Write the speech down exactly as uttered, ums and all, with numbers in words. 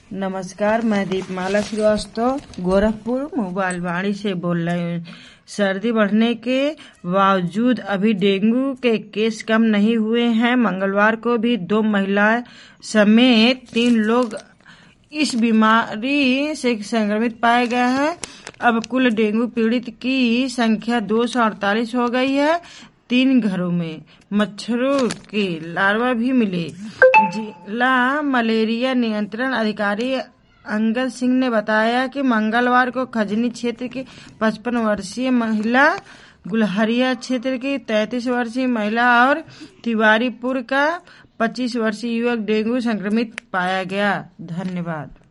नमस्कार, मैं दीपमाला श्रीवास्तव गोरखपुर मोबाइल वाणी से बोल रही हूँ। सर्दी बढ़ने के बावजूद अभी डेंगू के केस कम नहीं हुए हैं। मंगलवार को भी दो महिलाएं समेत तीन लोग इस बीमारी से संक्रमित पाए गए हैं। अब कुल डेंगू पीड़ित की संख्या दो सौ अड़तालीस हो गई है। तीन घरों में मच्छरों के लार्वा भी मिले। जिला मलेरिया नियंत्रण अधिकारी अंगद सिंह ने बताया कि मंगलवार को खजनी क्षेत्र की पचपन वर्षीय महिला, गुलहरिया क्षेत्र की तैंतीस वर्षीय महिला और तिवारीपुर का पच्चीस वर्षीय युवक डेंगू संक्रमित पाया गया। धन्यवाद।